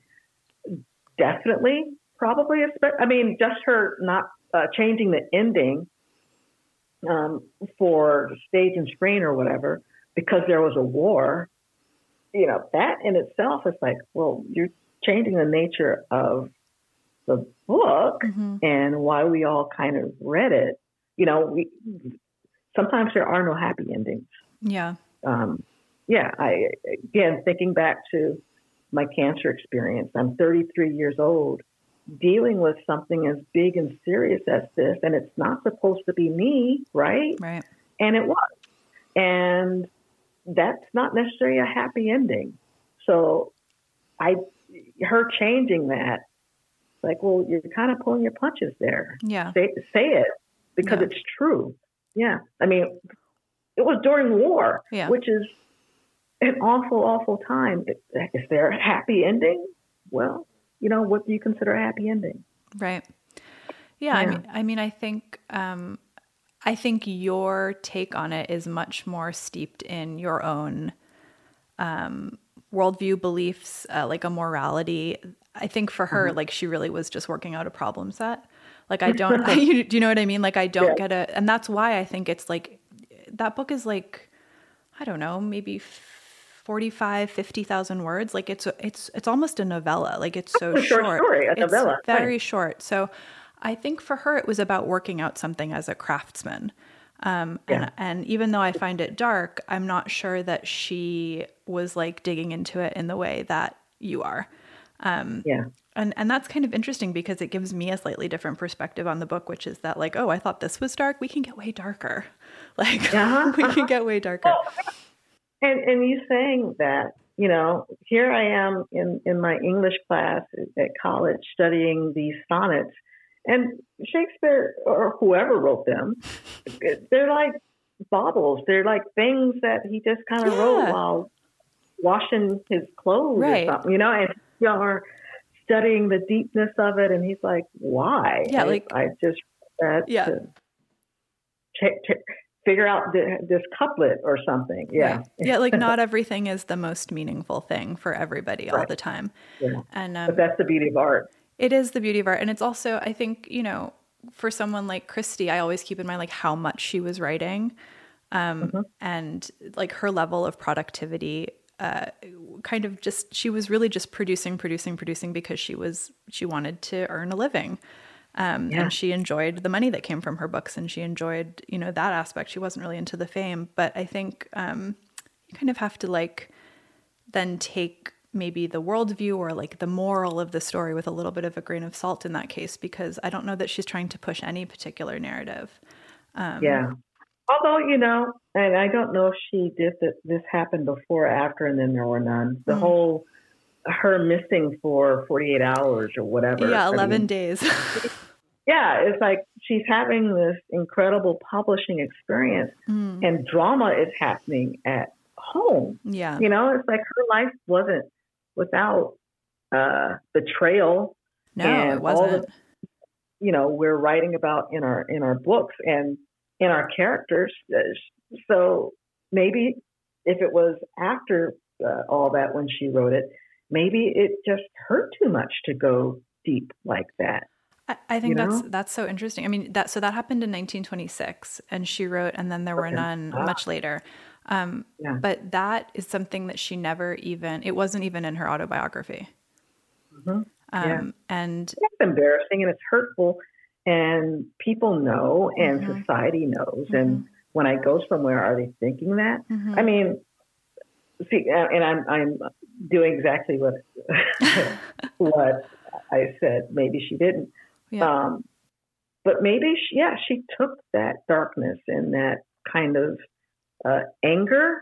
definitely, probably. I mean, just her not uh, changing the ending um, for stage and screen or whatever because there was a war. You know, that in itself is like, well, you're changing the nature of the book mm-hmm. and why we all kind of read it. You know, we sometimes there are no happy endings. Yeah. Um, yeah. I, again, thinking back to my cancer experience, I'm thirty-three years old, dealing with something as big and serious as this, and it's not supposed to be me, right? Right. And it was. And that's not necessarily a happy ending. So I, her changing that, like, well, you're kind of pulling your punches there. Yeah. Say, say it because yeah. it's true. Yeah. I mean, it was during war, yeah. which is an awful, awful time. Is there a happy ending? Well, you know, what do you consider a happy ending? Right. Yeah. yeah. I mean, I mean, I think, um, I think your take on it is much more steeped in your own um, worldview beliefs, uh, like a morality. I think for her, mm-hmm. like she really was just working out a problem set. Like I don't, I, do you know what I mean? Like I don't yeah. get it. And that's why I think it's like, that book is like, I don't know, maybe forty-five, fifty thousand words. Like it's, it's, it's almost a novella. Like it's so a short. short story, a it's novella. very right. short. So I think for her, it was about working out something as a craftsman. Um, yeah. and, and even though I find it dark, I'm not sure that she was like digging into it in the way that you are. Um, yeah. And, and that's kind of interesting because it gives me a slightly different perspective on the book, which is that like, oh, I thought this was dark. We can get way darker. Like uh-huh, we uh-huh. can get way darker. Well, and, and you saying that, you know, here I am in, in my English class at college studying these sonnets. And Shakespeare or whoever wrote them, they're like baubles. They're like things that he just kind of yeah. wrote while washing his clothes right. or something, you know, and you know, are studying the deepness of it. And he's like, why? Yeah, I, like I just had yeah. to check, check, figure out the, this couplet or something. Yeah. Right. Yeah. Like not everything is the most meaningful thing for everybody right. all the time. Yeah. And, um, but that's the beauty of art. It is the beauty of art. And it's also, I think, you know, for someone like Christy, I always keep in mind like how much she was writing, um, mm-hmm. and like her level of productivity. Uh, kind of just she was really just producing, producing, producing because she was she wanted to earn a living, um, yeah. and she enjoyed the money that came from her books, and she enjoyed you know that aspect. She wasn't really into the fame, but I think um, you kind of have to like then take maybe the worldview or like the moral of the story with a little bit of a grain of salt in that case, because I don't know that she's trying to push any particular narrative. Um, yeah. Although, you know, and I don't know if she did that, this happened before or after, and then there were none. The mm. whole, her missing for forty-eight hours or whatever. Yeah, eleven I mean, days. yeah, it's like she's having this incredible publishing experience mm. and drama is happening at home. Yeah. You know, it's like her life wasn't without uh, betrayal. No, and it wasn't. All the, you know, we're writing about in our in our books and in our characters. So maybe if it was after uh, all that when she wrote it, maybe it just hurt too much to go deep like that. I, I think you that's know? that's so interesting. I mean, that so that happened in nineteen twenty-six, and she wrote, and then there were okay. none ah. much later. Um, yeah. But that is something that she never even, it wasn't even in her autobiography. Mm-hmm. Um, yeah. And it's embarrassing and it's hurtful, and people know, and mm-hmm. society knows. Mm-hmm. And when I go somewhere, are they thinking that? Mm-hmm. I mean, see, and I'm, I'm doing exactly what, what I said. Maybe she didn't. Yeah. Um, but maybe, she, yeah, she took that darkness and that kind of Uh, anger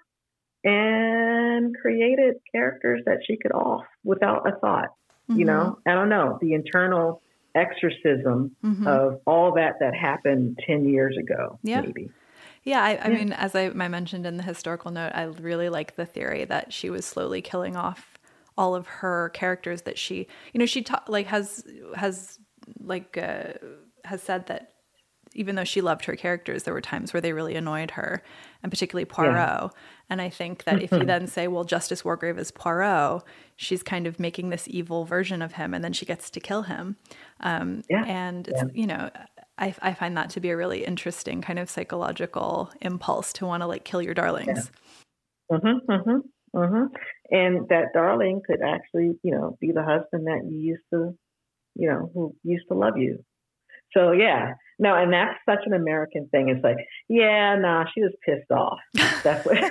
and created characters that she could off without a thought. Mm-hmm. You know, I don't know, the internal exorcism mm-hmm. of all that that happened ten years ago, yeah. maybe. Yeah, I, I yeah. mean, as I, I mentioned in the historical note, I really like the theory that she was slowly killing off all of her characters that she, you know, she ta- like has has like uh, has said that even though she loved her characters, there were times where they really annoyed her, and particularly Poirot. Yeah. And I think that if you then say, well, Justice Wargrave is Poirot, she's kind of making this evil version of him, and then she gets to kill him. Um, yeah. And, it's, yeah. you know, I, I find that to be a really interesting kind of psychological impulse to want to like kill your darlings. Yeah. Mm-hmm, mm-hmm, mm-hmm. And that darling could actually, you know, be the husband that you used to, you know, who used to love you. So, yeah. No, and that's such an American thing. It's like, yeah, nah, she was pissed off. That's what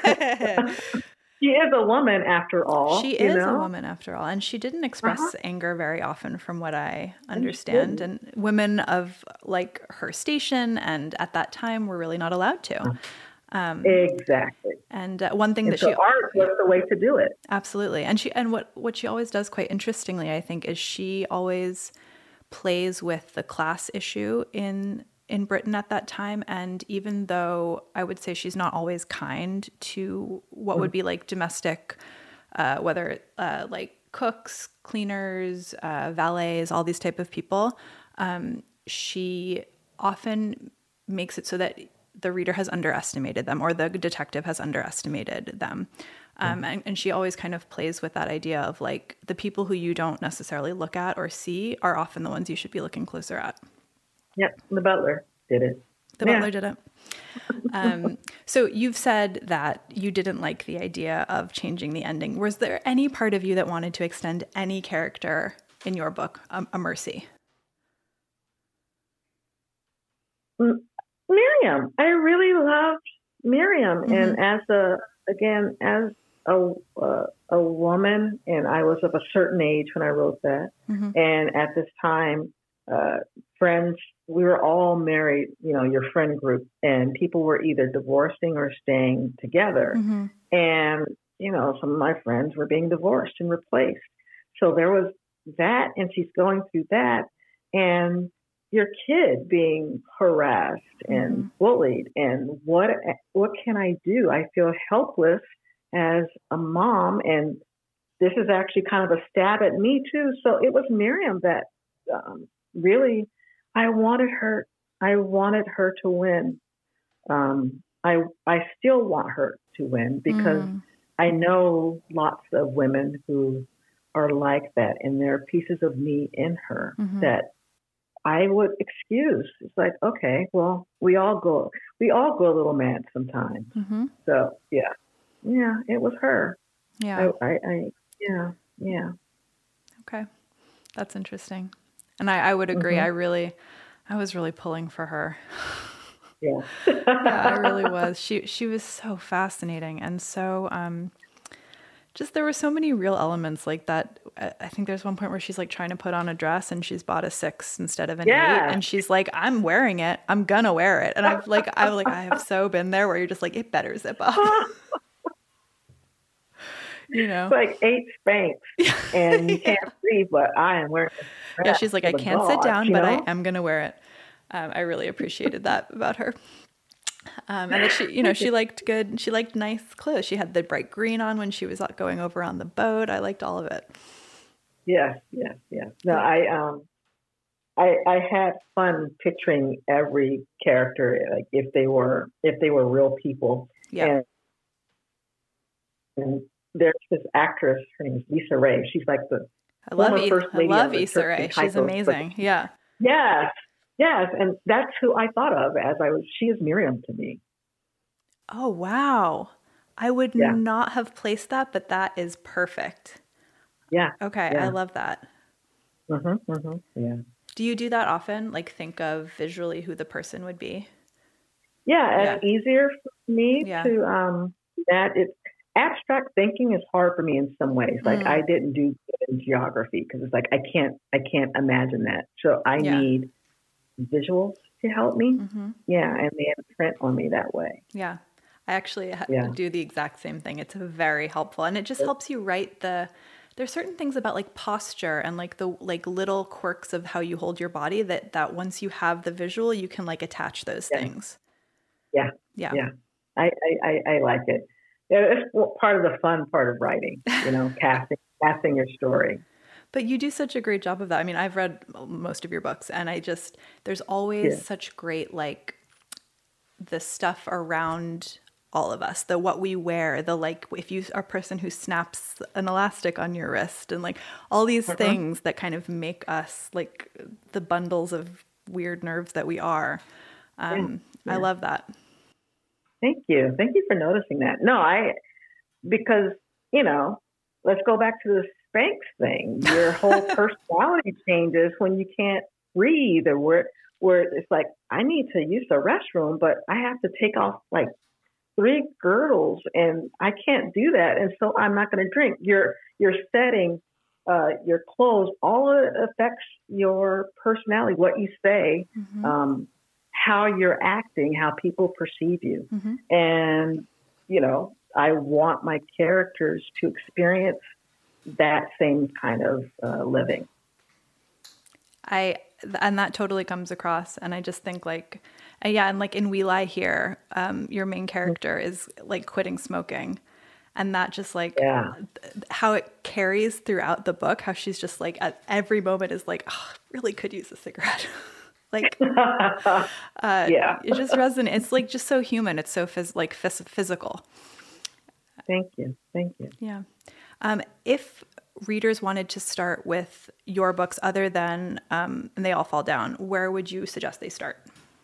she is a woman after all. She is know? a woman after all. And she didn't express uh-huh. anger very often from what I understand. And, and women of like her station and at that time were really not allowed to. Um, exactly. And uh, one thing and that so she art was the way to do it. Absolutely. And she and what, what she always does quite interestingly, I think, is she always plays with the class issue in in Britain at that time. And even though I would say she's not always kind to what mm. would be like domestic, uh, whether uh, like cooks, cleaners, uh, valets, all these type of people, um, she often makes it so that the reader has underestimated them, or the detective has underestimated them. Um, and, and she always kind of plays with that idea of like the people who you don't necessarily look at or see are often the ones you should be looking closer at. Yep, the butler did it. The yeah. butler did it. Um, so you've said that you didn't like the idea of changing the ending. Was there any part of you that wanted to extend any character in your book a, a mercy? Miriam. I really loved Miriam. Mm-hmm. And as a, again, as a, uh, a woman, and I was of a certain age when I wrote that. Mm-hmm. And at this time, uh, friends, we were all married, you know, your friend group, and people were either divorcing or staying together. Mm-hmm. And, you know, some of my friends were being divorced and replaced. So there was that, and she's going through that. And your kid being harassed and mm-hmm. bullied, and what what can I do? I feel helpless as a mom, and this is actually kind of a stab at me too. So it was Miriam that um, really I wanted her. I wanted her to win. Um, I I still want her to win because mm. I know lots of women who are like that, and there are pieces of me in her mm-hmm. that I would excuse. It's like, okay, well, we all go, we all go a little mad sometimes. Mm-hmm. So yeah, yeah, it was her. Yeah. I, I, I yeah, yeah. Okay. That's interesting. And I, I would agree. Mm-hmm. I really, I was really pulling for her. Yeah. Yeah, I really was. She, she was so fascinating. And so, um, just, there were so many real elements like that. I think there's one point where she's like trying to put on a dress and she's bought a six instead of an Yeah. eight. And she's like, I'm wearing it. I'm gonna wear it. And I've like, I've like, I have so been there where you're just like, it better zip up. You know, It's like eight Spanx and you can't breathe, but I am wearing a yeah, she's like, I can't sit God, down, you but know? I am going to wear it. Um, I really appreciated that about her. Um, and that she, you know, she liked good, she liked nice clothes. She had the bright green on when she was going over on the boat. I liked all of it. Yes, yes, yes. No, I, um, I, I had fun picturing every character, like if they were, if they were real people. Yeah. And, and there's this actress, her name is Issa Rae. She's like the I love, former e- first I lady love of the Issa Turks Rae. and She's Caicos. amazing. Yeah. Yes, yes. And that's who I thought of as I was, she is Miriam to me. Oh, wow. I would Yeah. not have placed that, but that is perfect. Yeah. Okay. Yeah. I love that. Mm-hmm, mm-hmm, yeah. Do you do that often? Like think of visually who the person would be? Yeah, it's Yeah. easier for me Yeah. to um that it's abstract thinking is hard for me in some ways. Like Mm. I didn't do good in geography because it's like I can't I can't imagine that. So I Yeah. need visuals to help me. Mm-hmm. Yeah, and they imprint on me that way. Yeah. I actually ha- Yeah. do the exact same thing. It's very helpful. And it just helps you write the, there's certain things about like posture and like the like little quirks of how you hold your body that, that once you have the visual, you can like attach those Yeah. things. Yeah, Yeah. yeah. I, I, I, I like it. It's part of the fun part of writing, you know, casting casting your story. But you do such a great job of that. I mean, I've read most of your books and I just, there's always Yeah. such great, like the stuff around all of us, the what we wear, the like if you are a person who snaps an elastic on your wrist and like all these Uh-huh. things that kind of make us like the bundles of weird nerves that we are. Um, Yeah. I love that. Thank you. Thank you for noticing that. No, I, because, you know, let's go back to the Spanx thing. Your whole personality changes when you can't breathe or where, where it's like, I need to use the restroom, but I have to take off like three girdles and I can't do that. And so I'm not going to drink. Your, your setting, uh, your clothes, all of it affects your personality, what you say, Mm-hmm. um, how you're acting, how people perceive you. Mm-hmm. And, you know, I want my characters to experience that same kind of uh, living. I, and that totally comes across. And I just think like, uh, yeah. And like in We Lie Here, um, your main character is like quitting smoking. And that just like Yeah. th- how it carries throughout the book, how she's just like at every moment is like, oh, really could use a cigarette. Like, uh, Yeah. it just resonates. It's like just so human. It's so phys- like phys- physical. Thank you. Thank you. Yeah. Um, if readers wanted to start with your books other than um, And They All Fall Down, where would you suggest they start?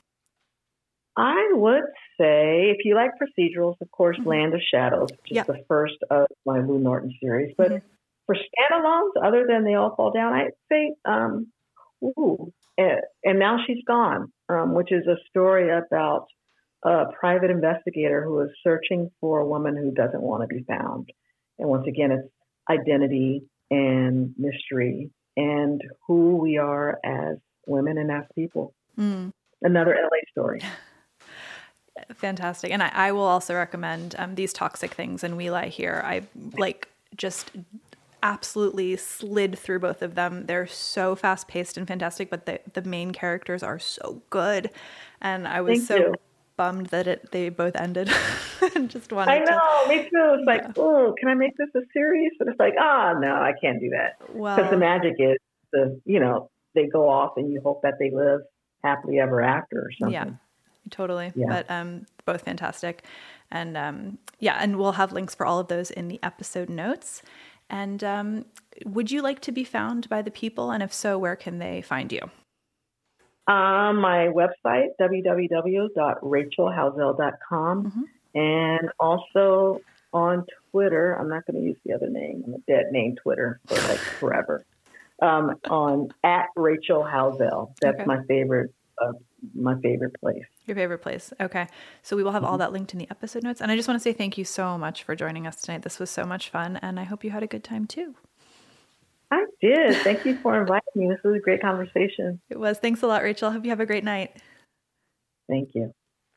I would say, if you like procedurals, of course, Mm-hmm. Land of Shadows, which Yeah. is the first of my Lou Norton series. But Mhm. for standalones, other than They All Fall Down, I'd say, um, ooh, and, and Now She's Gone, um, which is a story about a private investigator who is searching for a woman who doesn't want to be found. And once again, it's identity and mystery and who we are as women and as people. Mm. Another L A story. Fantastic. And I, I will also recommend um, These Toxic Things and We Lie Here. I like just absolutely slid through both of them. They're so fast paced and fantastic, but the, the main characters are so good. And I was Thank so you. bummed that it they both ended. And just wanted I to. know, me too. It's like, oh, can I make this a series? And it's like, ah, oh, no, I can't do that. Because the Well, magic is, the you know, they go off and you hope that they live happily ever after or something. yeah, totally. Yeah. But um, both fantastic. And um, yeah, and we'll have links for all of those in the episode notes. And um, would you like to be found by the people? And if so, where can they find you? Um, my website, w w w dot rachel housel dot com. Mm-hmm. And also on Twitter, I'm not going to use the other name. I'm a dead name Twitter for like forever. Um, on at Rachel Housel. That's okay. my favorite, uh, my favorite place. Your favorite place. Okay. So we will have all that linked in the episode notes. And I just want to say thank you so much for joining us tonight. This was so much fun. And I hope you had a good time too. I did. Thank you for inviting me. This was a great conversation. It was. Thanks a lot, Rachel. Hope you have a great night. Thank you.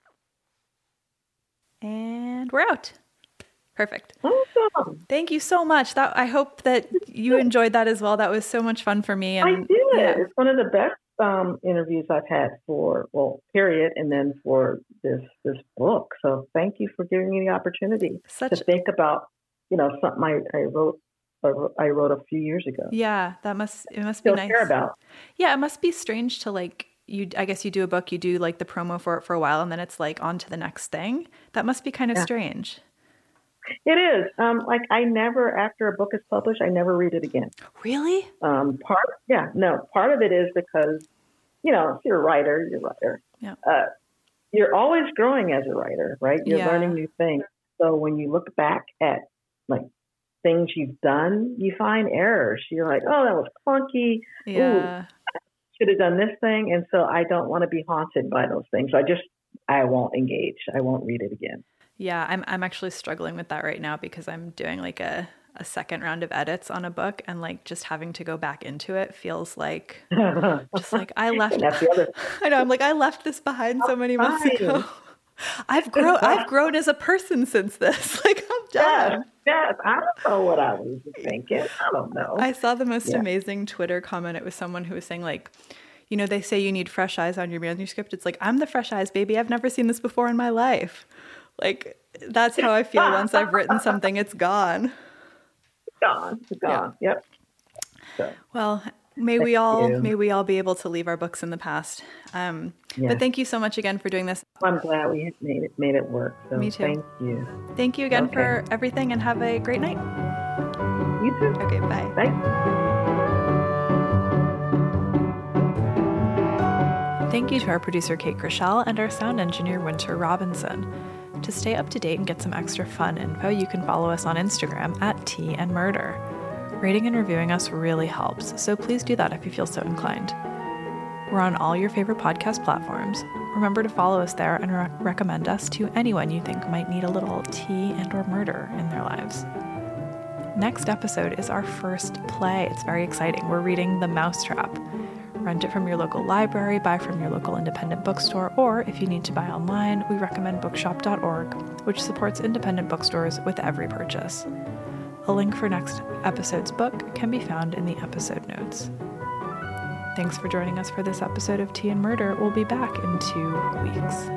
And we're out. Perfect. Awesome. Thank you so much. That I hope that you enjoyed that as well. That was so much fun for me. And, I did. Yeah. It's one of the best um, interviews I've had for, well, period, and then for this this book. So thank you for giving me the opportunity Such... to think about, you know, something I, I wrote. I wrote a few years ago. Yeah, that must it must be Still nice. Care about. Yeah, it must be strange to like you. I guess you do a book, you do like the promo for it for a while, and then it's like on to the next thing. That must be kind of yeah. strange. It is. Um, like I never, after a book is published, I never read it again. Really? Um, part, yeah, no. Part of it is because, you know, if you're a writer, you're a writer. Yeah. Uh, you're always growing as a writer, right? You're yeah. learning new things. So when you look back at like things you've done, you find errors. You're like, oh, that was clunky. Yeah. Ooh, I should have done this thing. And so I don't want to be haunted by those things. So I just, I won't engage. I won't read it again. Yeah, I'm I'm actually struggling with that right now because I'm doing like a, a second round of edits on a book, and like just having to go back into it feels like just like I left. That's the other. I know. I'm like, I left this behind so many months ago. I've grown. I've grown as a person since this. Like I'm done. Yes, yes. I don't know what I was thinking. I don't know. I saw the most yeah. amazing Twitter comment. It was someone who was saying like, you know, they say you need fresh eyes on your manuscript. It's like, I'm the fresh eyes, baby. I've never seen this before in my life. Like that's how I feel once I've written something. It's gone. Gone. It's gone. Yeah. Yep. So. Well. May thank we all you. may we all be able to leave our books in the past. Um, yes. But thank you so much again for doing this. I'm glad we made it made it work. So Me too. Thank you. Thank you again okay. for everything, and have a great night. You too. Okay. Bye. Bye. Thank you to our producer Kate Grishall and our sound engineer Winter Robinson. To stay up to date and get some extra fun info, you can follow us on Instagram at Tea and Murder. Rating and reviewing us really helps, so please do that if you feel so inclined. We're on all your favorite podcast platforms. Remember to follow us there and re- recommend us to anyone you think might need a little tea and or murder in their lives. Next episode is our first play. It's very exciting. We're reading The Mousetrap. Rent it from your local library, buy from your local independent bookstore, or if you need to buy online, we recommend bookshop dot org, which supports independent bookstores with every purchase. A link for next episode's book can be found in the episode notes. Thanks for joining us for this episode of Tea and Murder. We'll be back in two weeks.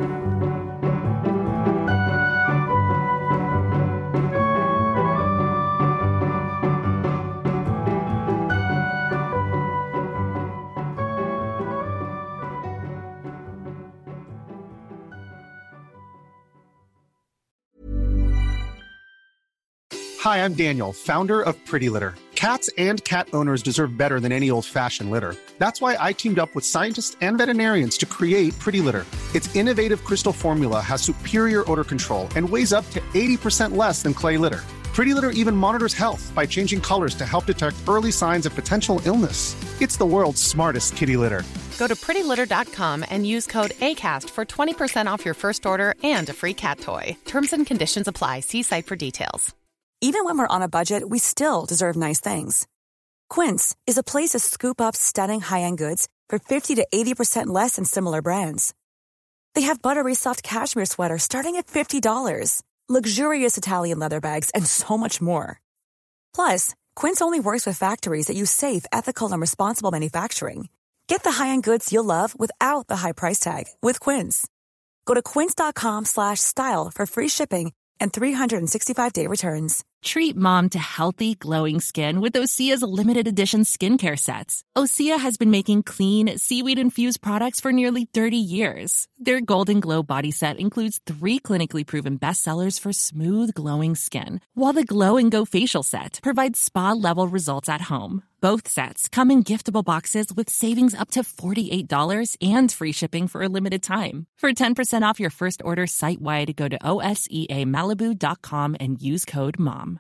Hi, I'm Daniel, founder of Pretty Litter. Cats and cat owners deserve better than any old-fashioned litter. That's why I teamed up with scientists and veterinarians to create Pretty Litter. Its innovative crystal formula has superior odor control and weighs up to eighty percent less than clay litter. Pretty Litter even monitors health by changing colors to help detect early signs of potential illness. It's the world's smartest kitty litter. Go to pretty litter dot com and use code ACAST for twenty percent off your first order and a free cat toy. Terms and conditions apply. See site for details. Even when we're on a budget, we still deserve nice things. Quince is a place to scoop up stunning high-end goods for fifty to eighty percent less than similar brands. They have buttery soft cashmere sweaters starting at fifty dollars, luxurious Italian leather bags, and so much more. Plus, Quince only works with factories that use safe, ethical, and responsible manufacturing. Get the high-end goods you'll love without the high price tag with Quince. Go to quince dot com slash style for free shipping and three sixty-five day returns. Treat mom to healthy, glowing skin with Osea's limited edition skincare sets. Osea has been making clean, seaweed-infused products for nearly thirty years. Their Golden Glow body set includes three clinically proven bestsellers for smooth, glowing skin, while the Glow and Go facial set provides spa-level results at home. Both sets come in giftable boxes with savings up to forty-eight dollars and free shipping for a limited time. For ten percent off your first order site-wide, go to O S E A Malibu dot com and use code MOM.